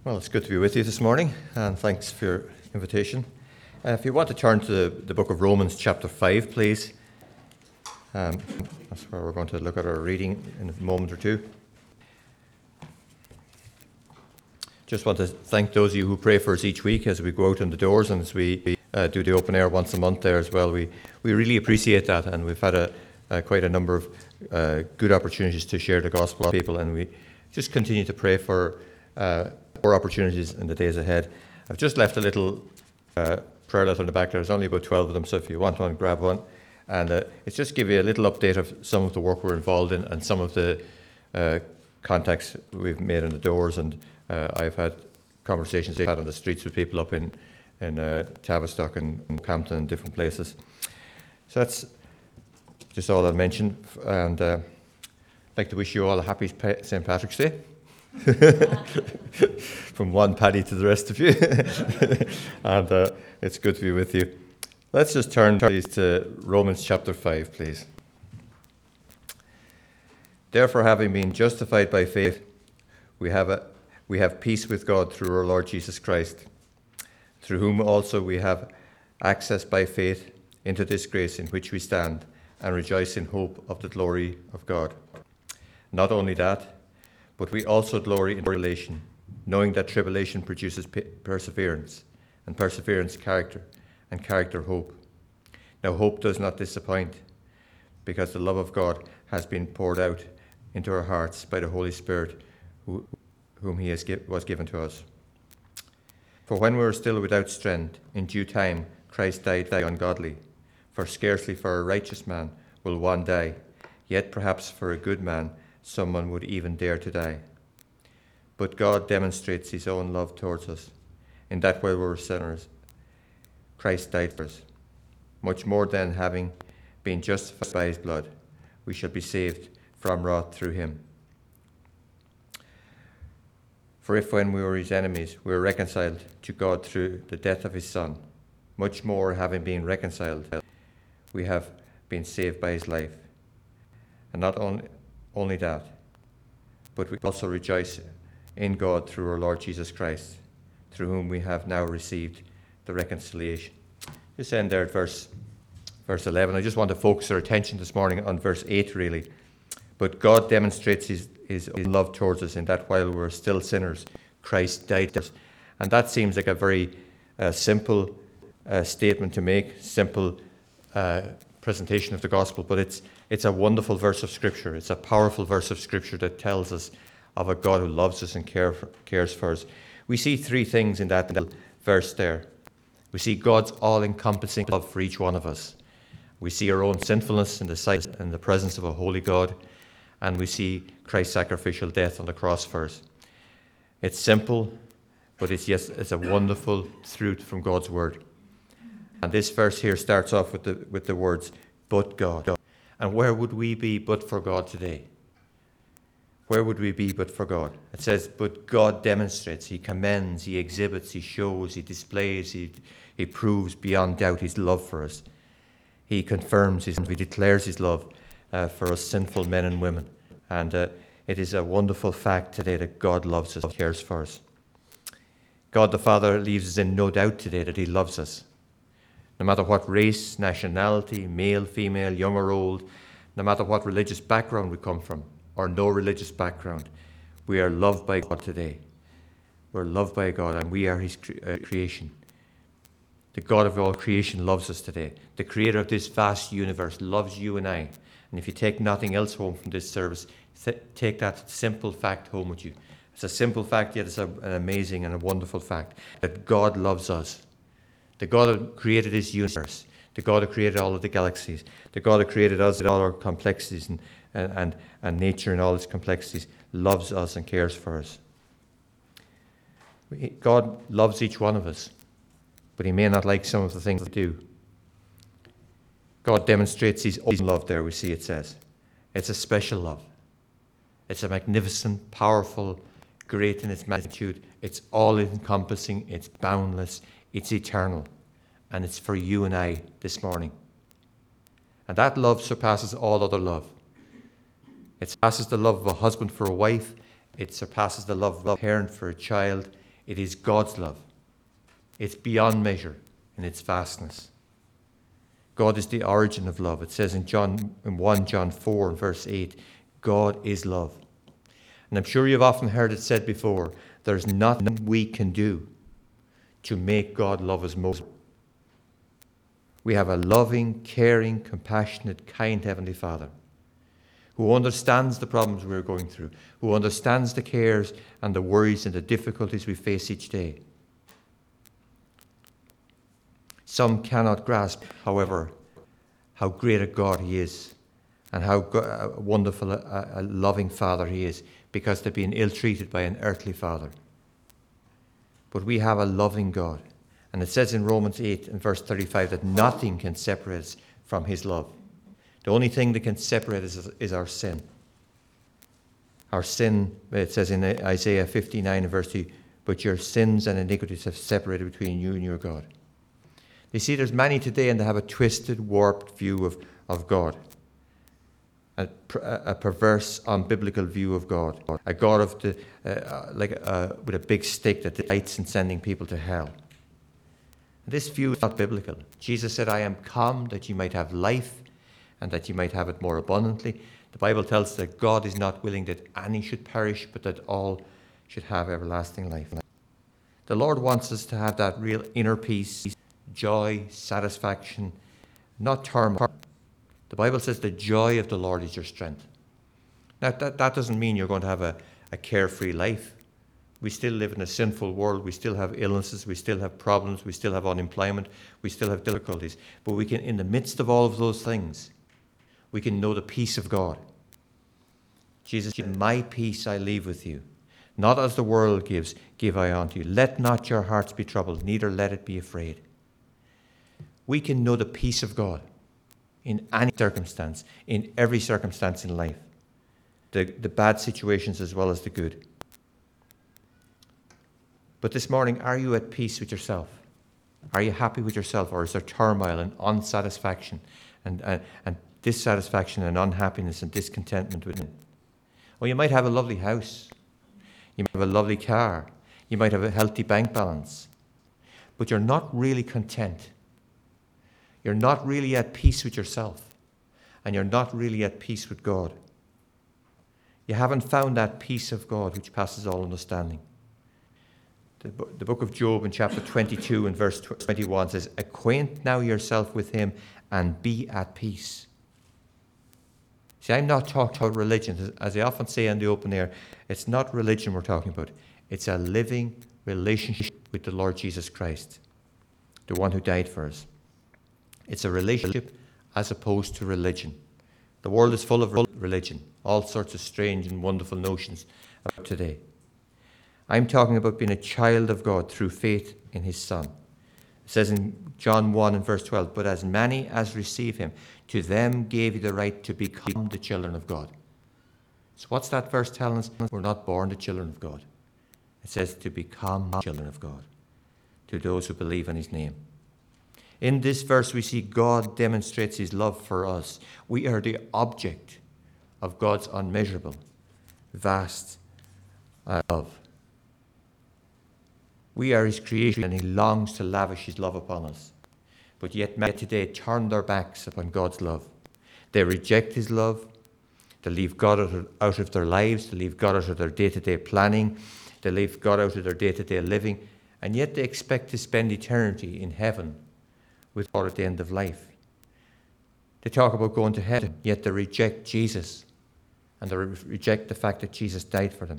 Well, it's good to be with you this morning, and thanks for your invitation. If you want to turn to the book of Romans chapter 5, please. That's where we're going to look at our reading in a moment or two. Just want to thank those of you who pray for us each week as we go out in the doors and as we do the open air once a month there as well. We really appreciate that, and we've had quite a number of good opportunities to share the gospel with people, and we just continue to pray for more opportunities in the days ahead. I've just left a little prayer letter in the back there. There's only about 12 of them, so if you want one, grab one. And it's just give you a little update of some of the work we're involved in and some of the contacts we've made in the doors. And I've had conversations I've had on the streets with people up in Tavistock and Campton and different places. So that's just all I'll mention. And I'd like to wish you all a happy St. Patrick's Day. From one Paddy to the rest of you. And it's good to be with you. Let's just turn please to Romans chapter 5, please. Therefore, having been justified by faith, we have peace with God through our Lord Jesus Christ, through whom also we have access by faith into this grace in which we stand and rejoice in hope of the glory of God. Not only that, but we also glory in tribulation, knowing that tribulation produces perseverance, and perseverance character, and character hope. Now hope does not disappoint, because the love of God has been poured out into our hearts by the Holy Spirit, whom He was given to us. For when we were still without strength, in due time Christ died for the ungodly. For scarcely for a righteous man will one die, yet perhaps for a good man someone would even dare to die. But God demonstrates His own love towards us, in that while we were sinners, Christ died for us. Much more than having been justified by His blood, we shall be saved from wrath through Him. For if when we were His enemies, we were reconciled to God through the death of His Son, much more having been reconciled, we have been saved by His life. And not only that, but we also rejoice in God through our Lord Jesus Christ, through whom we have now received the reconciliation. Just end there at verse 11. I just want to focus our attention this morning on verse 8, really. But God demonstrates his love towards us in that while we were still sinners, Christ died for us. And that seems like a very simple statement to make, simple presentation of the gospel, but it's a wonderful verse of Scripture. It's a powerful verse of Scripture that tells us of a God who loves us and cares for us. We see three things in that verse there. We see God's all-encompassing love for each one of us. We see our own sinfulness in the sight and the presence of a holy God, and we see Christ's sacrificial death on the cross for us. It's simple, but it's a wonderful truth from God's word. And this verse here starts off with the words, but God. And where would we be but for God today? Where would we be but for God? It says, but God demonstrates, He commends, He exhibits, He shows, He displays, He proves beyond doubt His love for us. He confirms He declares His love for us sinful men and women. And it is a wonderful fact today that God loves us, cares for us. God the Father leaves us in no doubt today that He loves us. No matter what race, nationality, male, female, young or old, no matter what religious background we come from, or no religious background, we are loved by God today. We're loved by God, and we are His creation. The God of all creation loves us today. The creator of this vast universe loves you and I. And if you take nothing else home from this service, take that simple fact home with you. It's a simple fact, yet it's an amazing and a wonderful fact, that God loves us. The God who created this universe, the God who created all of the galaxies, the God who created us with all our complexities and nature and all its complexities, loves us and cares for us. God loves each one of us, but He may not like some of the things we do. God demonstrates His own love there, we see it says. It's a special love. It's a magnificent, powerful, great in its magnitude. It's all-encompassing, it's boundless, it's eternal, and it's for you and I this morning. And that love surpasses all other love. It surpasses the love of a husband for a wife. It surpasses the love of a parent for a child. It is God's love. It's beyond measure in its vastness. God is the origin of love. It says in 1 John 4 and verse 8, God is love. And I'm sure you've often heard it said before, there's nothing we can do to make God love us more. We have a loving, caring, compassionate, kind Heavenly Father who understands the problems we're going through, who understands the cares and the worries and the difficulties we face each day. Some cannot grasp, however, how great a God He is and how wonderful a loving Father He is, because they're being ill-treated by an earthly father. But we have a loving God. And it says in Romans 8 and verse 35 that nothing can separate us from His love. The only thing that can separate us is our sin. Our sin, it says in Isaiah 59 and verse 2, but your sins and iniquities have separated between you and your God. You see, there's many today and they have a twisted, warped view of God. A perverse, unbiblical view of God. A God of with a big stick that delights in sending people to hell. This view is not biblical. Jesus said, I am come that you might have life and that you might have it more abundantly. The Bible tells us that God is not willing that any should perish, but that all should have everlasting life. The Lord wants us to have that real inner peace, joy, satisfaction, not turmoil. The Bible says the joy of the Lord is your strength. Now, that doesn't mean you're going to have a carefree life. We still live in a sinful world. We still have illnesses. We still have problems. We still have unemployment. We still have difficulties. But we can, in the midst of all of those things, we can know the peace of God. Jesus said, my peace I leave with you. Not as the world gives, give I unto you. Let not your hearts be troubled, neither let it be afraid. We can know the peace of God in any circumstance, in every circumstance in life. The bad situations as well as the good. But this morning, are you at peace with yourself? Are you happy with yourself? Or is there turmoil and unsatisfaction and dissatisfaction and unhappiness and discontentment within? Or you might have a lovely house. You might have a lovely car. You might have a healthy bank balance. But you're not really content. You're not really at peace with yourself. And you're not really at peace with God. You haven't found that peace of God which passes all understanding. The book of Job in chapter 22 and verse 21 says, acquaint now yourself with him and be at peace. See, I'm not talking about religion. As I often say in the open air, it's not religion we're talking about. It's a living relationship with the Lord Jesus Christ, the one who died for us. It's a relationship as opposed to religion. The world is full of religion, all sorts of strange and wonderful notions about today. I'm talking about being a child of God through faith in his Son. It says in John 1 and verse 12, but as many as receive him, to them gave he the right to become the children of God. So what's that verse telling us? We're not born the children of God. It says to become children of God, to those who believe in his name. In this verse we see God demonstrates his love for us. We are the object of God's unmeasurable, vast love. We are his creation and he longs to lavish his love upon us. But yet many today turn their backs upon God's love. They reject his love. They leave God out of their lives. They leave God out of their day-to-day planning. They leave God out of their day-to-day living. And yet they expect to spend eternity in heaven with God at the end of life. They talk about going to heaven, yet they reject Jesus. And they reject the fact that Jesus died for them.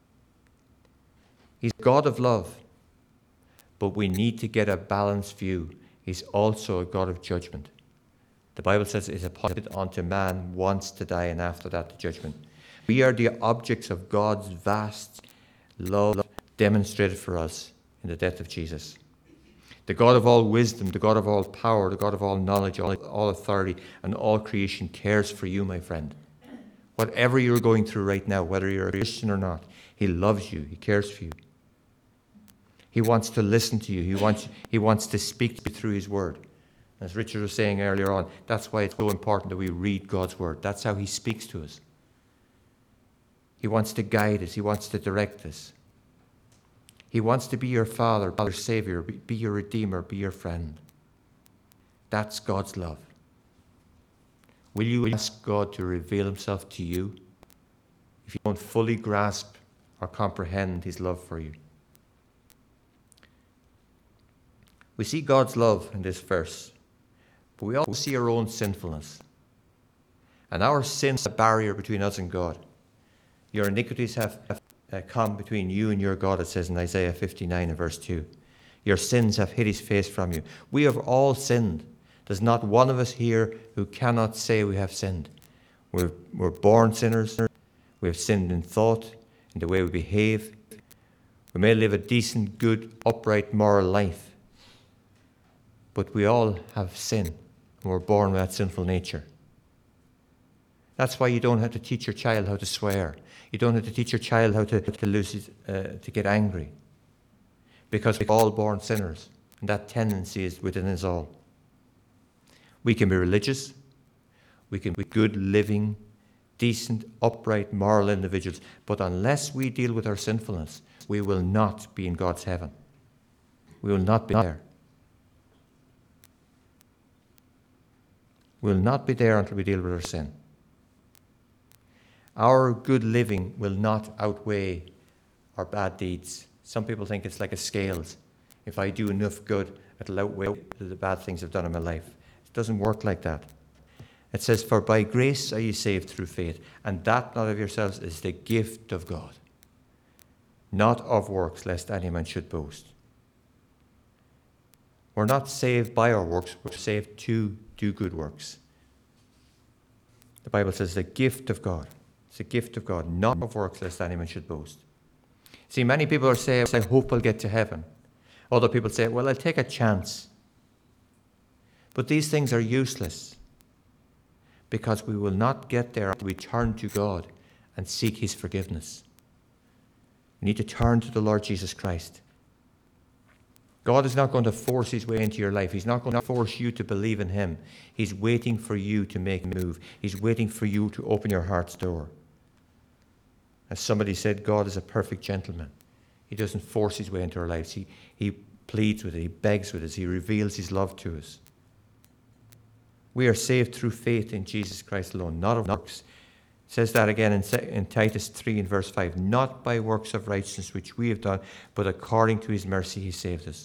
He's God of love. But we need to get a balanced view. He's also a God of judgment. The Bible says it is appointed unto man once to die, and after that the judgment. We are the objects of God's vast love demonstrated for us in the death of Jesus. The God of all wisdom, the God of all power, the God of all knowledge, all authority, and all creation cares for you, my friend. Whatever you're going through right now, whether you're a Christian or not, he loves you. He cares for you. He wants to listen to you. He wants to speak to you through his word. As Richard was saying earlier on, that's why it's so important that we read God's word. That's how he speaks to us. He wants to guide us. He wants to direct us. He wants to be your Father, be your Savior, be your Redeemer, be your friend. That's God's love. Will you ask God to reveal himself to you if you don't fully grasp or comprehend his love for you? We see God's love in this verse, but we also see our own sinfulness. And our sin is a barrier between us and God. Your iniquities have come between you and your God, it says in Isaiah 59 and verse 2. Your sins have hid his face from you. We have all sinned. There's not one of us here who cannot say we have sinned. We're born sinners. We have sinned in thought, in the way we behave. We may live a decent, good, upright, moral life. But we all have sin, and we're born with that sinful nature. That's why you don't have to teach your child how to swear. You don't have to teach your child how to get angry. Because we're all born sinners, and that tendency is within us all. We can be religious. We can be good, living, decent, upright, moral individuals. But unless we deal with our sinfulness, we will not be in God's heaven. We will not be there. We will not be there until we deal with our sin. Our good living will not outweigh our bad deeds. Some people think it's like a scales. If I do enough good, it'll outweigh the bad things I've done in my life. It doesn't work like that. It says, for by grace are you saved through faith, and that not of yourselves is the gift of God, not of works, lest any man should boast. We're not saved by our works, we're saved to do good works. The Bible says the gift of God. It's a gift of God, not of works, lest any man should boast. See, many people are saying, I hope I'll get to heaven. Other people say, well, I'll take a chance. But these things are useless because we will not get there until we turn to God and seek his forgiveness. We need to turn to the Lord Jesus Christ. God is not going to force his way into your life. He's not going to force you to believe in him. He's waiting for you to make a move. He's waiting for you to open your heart's door. As somebody said, God is a perfect gentleman. He doesn't force his way into our lives. He pleads with it. He begs with us. He reveals his love to us. We are saved through faith in Jesus Christ alone, not of works. It says that again in Titus 3 and verse 5. Not by works of righteousness which we have done, but according to his mercy he saved us.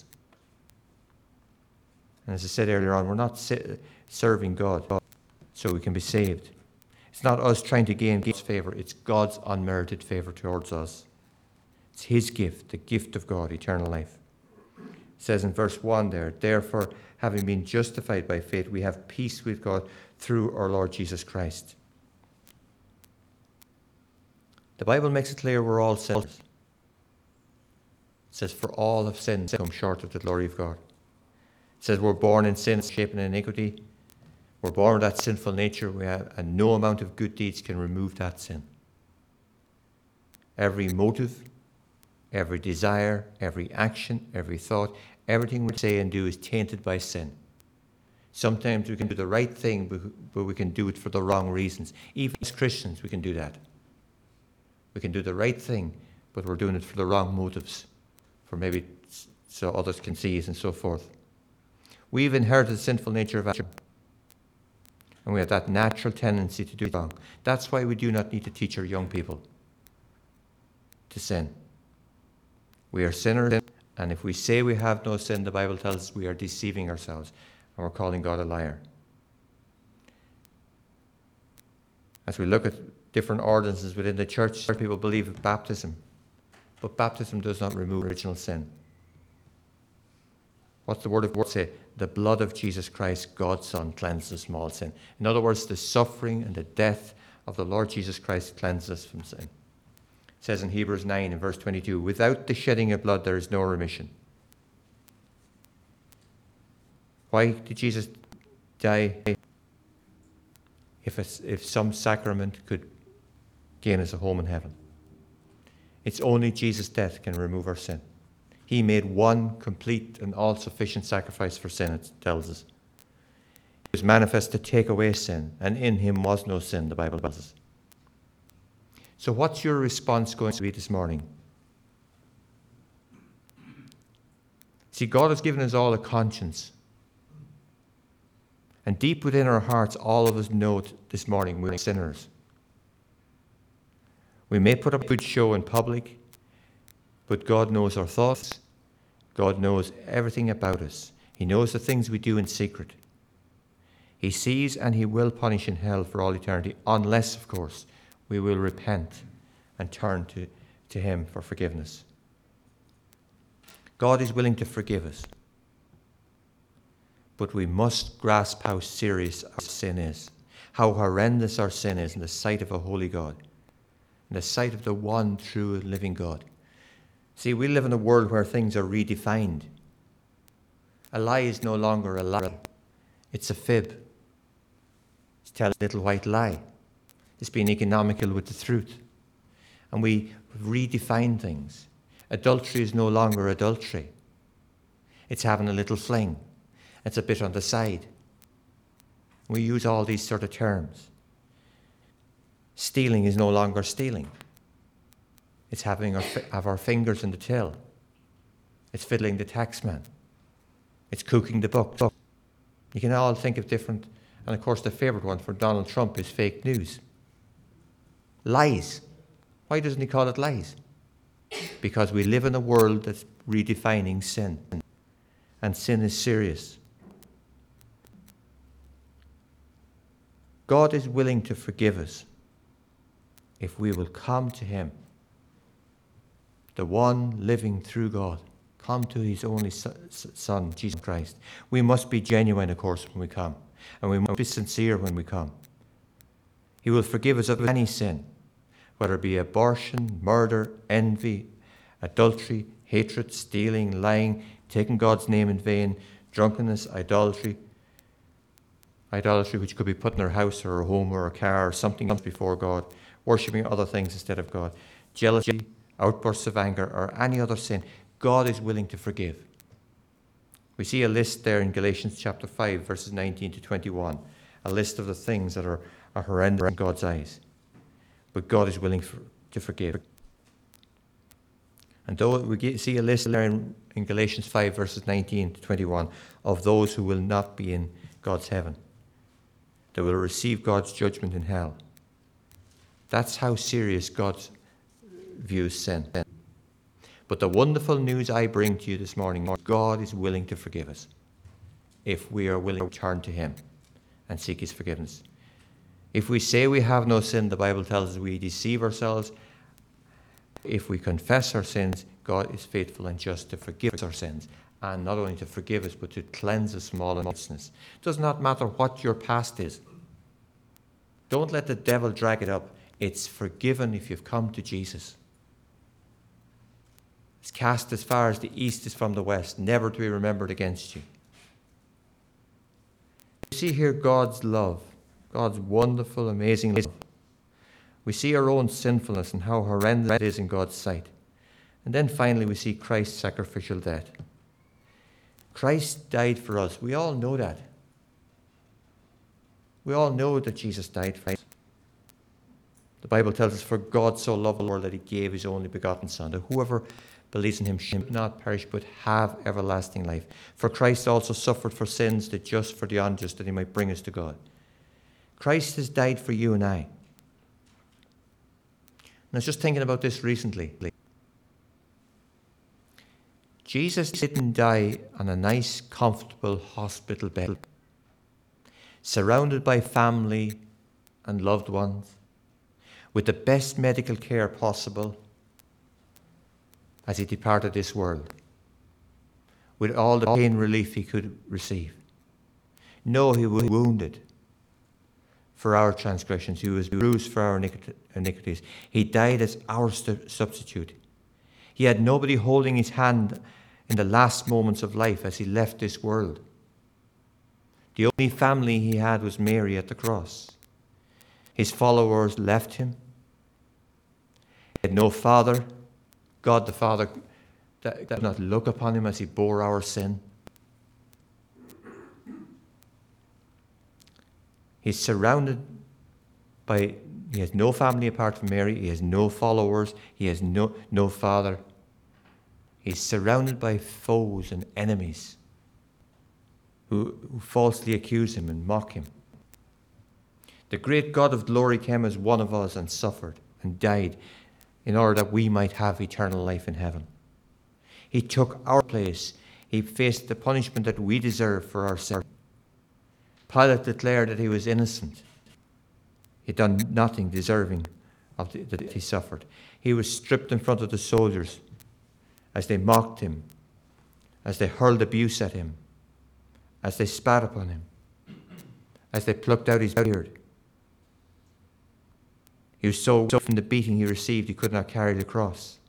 And as I said earlier on, we're not serving God so we can be saved. It's not us trying to gain God's favor. It's God's unmerited favor towards us. It's his gift, the gift of God, eternal life. It says in verse 1 there, therefore, having been justified by faith, we have peace with God through our Lord Jesus Christ. The Bible makes it clear we're all sinners. It says, for all have sinned and come short of the glory of God. It says we're born in sin, shaping in iniquity. We're born with that sinful nature, and no amount of good deeds can remove that sin. Every motive, every desire, every action, every thought, everything we say and do is tainted by sin. Sometimes we can do the right thing, but we can do it for the wrong reasons. Even as Christians, we can do that. We can do the right thing, but we're doing it for the wrong motives, for maybe so others can see us and so forth. We've inherited the sinful nature of Adam, and we have that natural tendency to do wrong. That's why we do not need to teach our young people to sin. We are sinners, and if we say we have no sin, the Bible tells us we are deceiving ourselves, and we're calling God a liar. As we look at different ordinances within the church, people believe in baptism, but baptism does not remove original sin. What's the word of God say? The blood of Jesus Christ, God's Son, cleanses from all sin. In other words, the suffering and the death of the Lord Jesus Christ cleanses us from sin. It says in Hebrews 9 and verse 22, without the shedding of blood there is no remission. Why did Jesus die? If some sacrament could gain us a home in heaven. It's only Jesus' death can remove our sin. He made one complete and all-sufficient sacrifice for sin, it tells us. He was manifest to take away sin, and in him was no sin, the Bible tells us. So what's your response going to be this morning? See, God has given us all a conscience. And deep within our hearts, all of us know this morning we're sinners. We may put up a good show in public, but God knows our thoughts. God knows everything about us. He knows the things we do in secret. He sees and he will punish in hell for all eternity, unless, of course, we will repent and turn to him for forgiveness. God is willing to forgive us. But we must grasp how serious our sin is, how horrendous our sin is in the sight of a holy God, in the sight of the one true and living God. See, we live in a world where things are redefined. A lie is no longer a lie. It's a fib. It's telling a little white lie. It's being economical with the truth. And we redefine things. Adultery is no longer adultery. It's having a little fling. It's a bit on the side. We use all these sort of terms. Stealing is no longer stealing. It's having our fingers in the till. It's fiddling the taxman. It's cooking the books. You can all think of different, and of course the favourite one for Donald Trump is fake news. Lies. Why doesn't he call it lies? Because we live in a world that's redefining sin. And sin is serious. God is willing to forgive us if we will come to him, the one living through God. Come to his only Son, Jesus Christ. We must be genuine, of course, when we come. And we must be sincere when we come. He will forgive us of any sin, whether it be abortion, murder, envy, adultery, hatred, stealing, lying, taking God's name in vain, drunkenness, idolatry, which could be put in our house or a home or a car or something else before God, worshipping other things instead of God, jealousy, outbursts of anger, or any other sin. God is willing to forgive. We see a list there in Galatians chapter 5, verses 19 to 21, a list of the things that are horrendous in God's eyes. But God is willing to forgive. And though we see a list there in Galatians 5, verses 19 to 21, of those who will not be in God's heaven, that will receive God's judgment in hell. That's how serious God views sin. But the wonderful news I bring to you this morning, God is willing to forgive us if we are willing to turn to him and seek his forgiveness. If we say we have no sin, the Bible tells us we deceive ourselves. If we confess our sins, God is faithful and just to forgive us our sins. And not only to forgive us, but to cleanse us from all unrighteousness. It does not matter what your past is. Don't let the devil drag it up. It's forgiven if you've come to Jesus. It's cast as far as the east is from the west, never to be remembered against you. You see here God's love, God's wonderful, amazing love. We see our own sinfulness and how horrendous it is in God's sight. And then finally we see Christ's sacrificial death. Christ died for us. We all know that. We all know that Jesus died for us. The Bible tells us, for God so loved the world that he gave his only begotten Son, that whoever believes in him should not perish but have everlasting life. For Christ also suffered for sins, the just for the unjust, that he might bring us to God. Christ has died for you and I. And I was just thinking about this recently. Jesus didn't die on a nice, comfortable hospital bed, surrounded by family and loved ones, with the best medical care possible as he departed this world, with all the pain relief he could receive. No, he was wounded for our transgressions. He was bruised for our iniquities. He died as our substitute. He had nobody holding his hand in the last moments of life as he left this world. The only family he had was Mary at the cross. His followers left him. He had no father. God the Father did not look upon him as he bore our sin. He's surrounded by, he has no family apart from Mary. He has no followers. He has no father. He's surrounded by foes and enemies who falsely accuse him and mock him. The great God of glory came as one of us and suffered and died in order that we might have eternal life in heaven. He took our place. He faced the punishment that we deserve for our sin. Pilate declared that he was innocent. He had done nothing deserving of that he suffered. He was stripped in front of the soldiers as they mocked him, as they hurled abuse at him, as they spat upon him, as they plucked out his beard. He was so from the beating he received he could not carry the cross.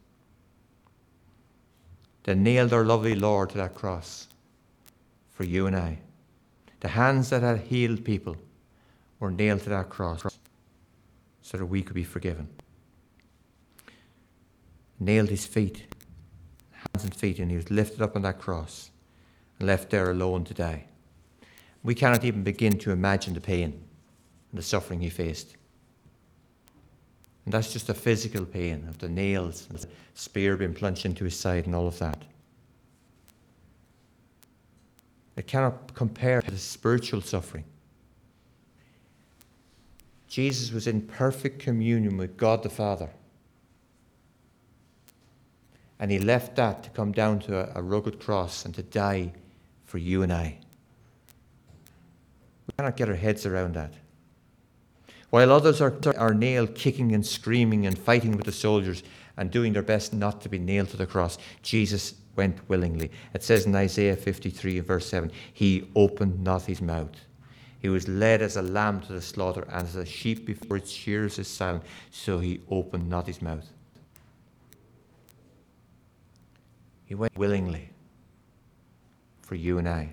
They nailed our lovely Lord to that cross for you and I. The hands that had healed people were nailed to that cross so that we could be forgiven. Nailed his feet, hands and feet, and he was lifted up on that cross and left there alone to die. We cannot even begin to imagine the pain and the suffering he faced. And that's just the physical pain of the nails and the spear being plunged into his side and all of that. It cannot compare to the spiritual suffering. Jesus was in perfect communion with God the Father. And he left that to come down to a rugged cross and to die for you and I. We cannot get our heads around that. While others are nailed, kicking and screaming and fighting with the soldiers and doing their best not to be nailed to the cross, Jesus went willingly. It says in Isaiah 53 verse 7, he opened not his mouth. He was led as a lamb to the slaughter, and as a sheep before its shearers is silent, so he opened not his mouth. He went willingly for you and I.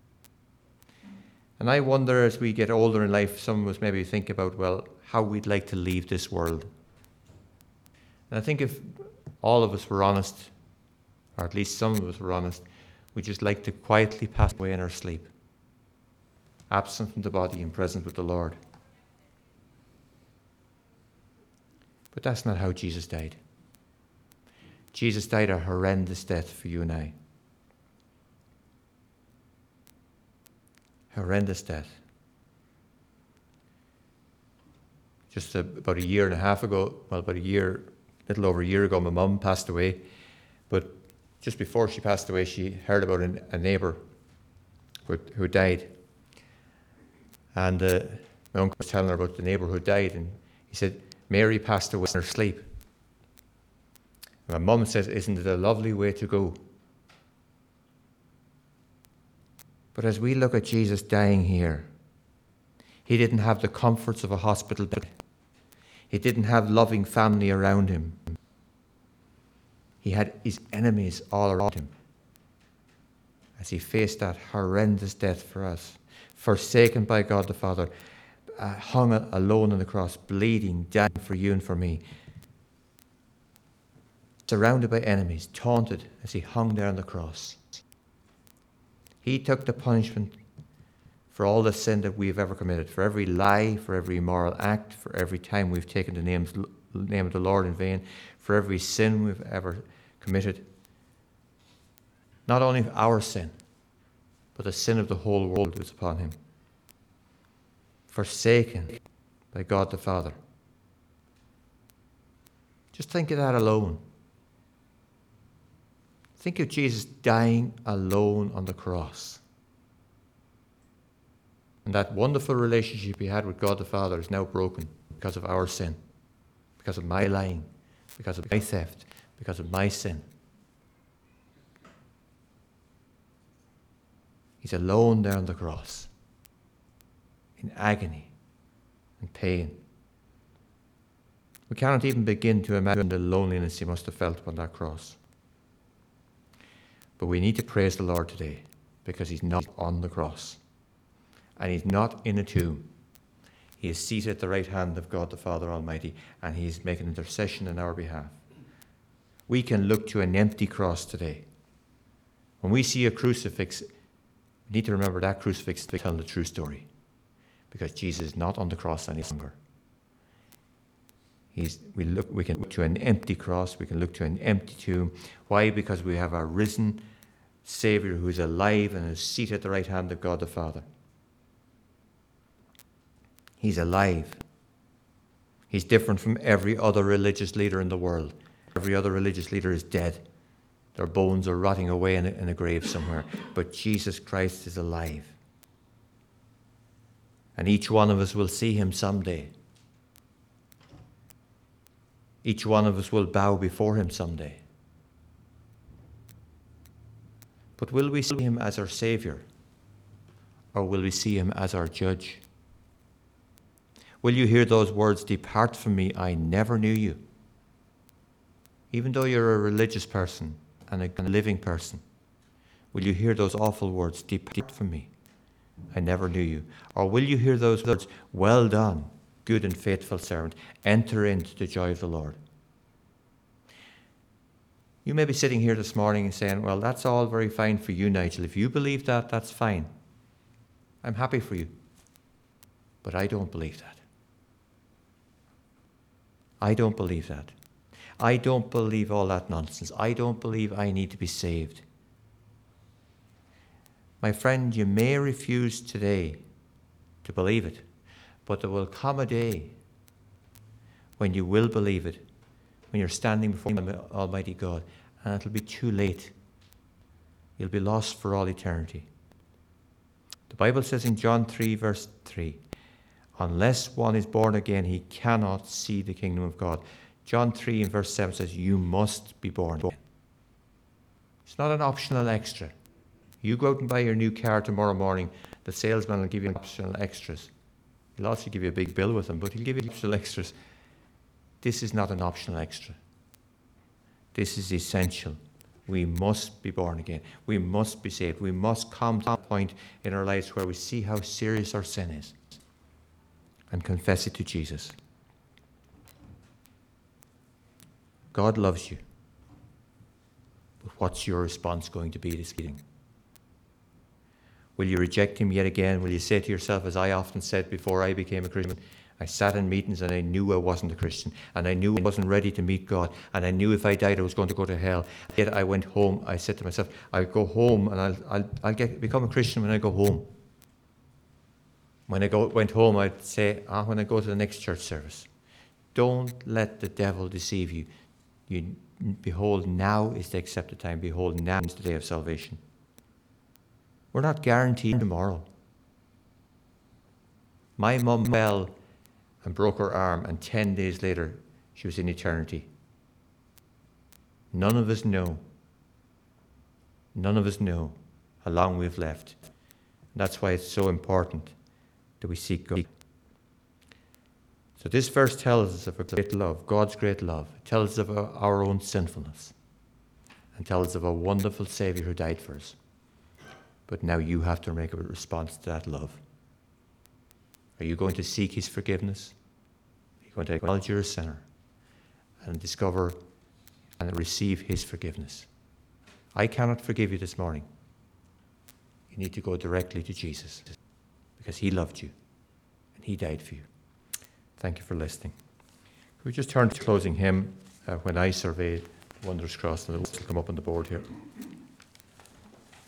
And I wonder, as we get older in life, some of us maybe think about, well, how we'd like to leave this world. And I think if all of us were honest, or at least some of us were honest, we'd just like to quietly pass away in our sleep, absent from the body and present with the Lord. But that's not how Jesus died. Jesus died a horrendous death for you and I. Horrendous death. Just about a year and a half ago, little over a year ago, my mum passed away. But just before she passed away, she heard about a neighbour who died. And my uncle was telling her about the neighbour who died, and he said, Mary passed away in her sleep. And my mum says, isn't it a lovely way to go? But as we look at Jesus dying here, he didn't have the comforts of a hospital bed. He didn't have loving family around him. He had his enemies all around him as he faced that horrendous death for us, forsaken by God the Father, hung alone on the cross, bleeding, dying for you and for me, surrounded by enemies, taunted as he hung there on the cross. He took the punishment for all the sin that we've ever committed, for every lie, for every immoral act, for every time we've taken the name of the Lord in vain, for every sin we've ever committed. Not only our sin, but the sin of the whole world was upon him. Forsaken by God the Father. Just think of that alone. Think of Jesus dying alone on the cross. And that wonderful relationship he had with God the Father is now broken because of our sin, because of my lying, because of my theft, because of my sin. He's alone there on the cross, in agony and pain. We cannot even begin to imagine the loneliness he must have felt upon that cross. But we need to praise the Lord today because he's not on the cross. And he's not in a tomb. He is seated at the right hand of God the Father Almighty, and he's making intercession on our behalf. We can look to an empty cross today. When we see a crucifix, we need to remember that crucifix to tell the true story. Because Jesus is not on the cross any longer. We can look to an empty cross. We can look to an empty tomb. Why? Because we have a risen Savior who is alive and is seated at the right hand of God the Father. He's alive. He's different from every other religious leader in the world. Every other religious leader is dead. Their bones are rotting away in a grave somewhere. But Jesus Christ is alive. And each one of us will see him someday. Each one of us will bow before him someday. But will we see him as our Savior? Or will we see him as our judge? Will you hear those words, "Depart from me, I never knew you"? Even though you're a religious person and a living person, will you hear those awful words, "Depart from me, I never knew you"? Or will you hear those words, "Well done, good and faithful servant, enter into the joy of the Lord"? You may be sitting here this morning and saying, "Well, that's all very fine for you, Nigel. If you believe that, that's fine. I'm happy for you." But I don't believe that. I don't believe that. I don't believe all that nonsense. I don't believe I need to be saved. My friend, you may refuse today to believe it, but there will come a day when you will believe it, when you're standing before Almighty God, and it'll be too late. You'll be lost for all eternity. The Bible says in John 3, verse 3, unless one is born again, he cannot see the kingdom of God. John 3 and verse 7 says, you must be born again. It's not an optional extra. You go out and buy your new car tomorrow morning, the salesman will give you optional extras. He'll also give you a big bill with them, but he'll give you optional extras. This is not an optional extra. This is essential. We must be born again. We must be saved. We must come to a point in our lives where we see how serious our sin is and confess it to Jesus. God loves you. But what's your response going to be this evening? Will you reject him yet again? Will you say to yourself, as I often said before I became a Christian, I sat in meetings and I knew I wasn't a Christian, and I knew I wasn't ready to meet God, and I knew if I died I was going to go to hell. Yet I went home. I said to myself, I'll go home and I'll become a Christian when I go home. When I went home, I'd say, when I go to the next church service, don't let the devil deceive you. Behold, now is the accepted time. Behold, now is the day of salvation. We're not guaranteed tomorrow. My mum fell and broke her arm, and 10 days later, she was in eternity. None of us know. None of us know how long we've left. That's why it's so important that we seek God. So this verse tells us of a great love, God's great love. It tells us of our own sinfulness, and tells us of a wonderful Savior who died for us. But now you have to make a response to that love. Are you going to seek his forgiveness? Are you going to acknowledge you're a sinner and discover and receive his forgiveness? I cannot forgive you this morning. You need to go directly to Jesus because he loved you and he died for you. Thank you for listening. Could we just turn to closing hymn, When I Surveyed the Wondrous Cross, and it will come up on the board here.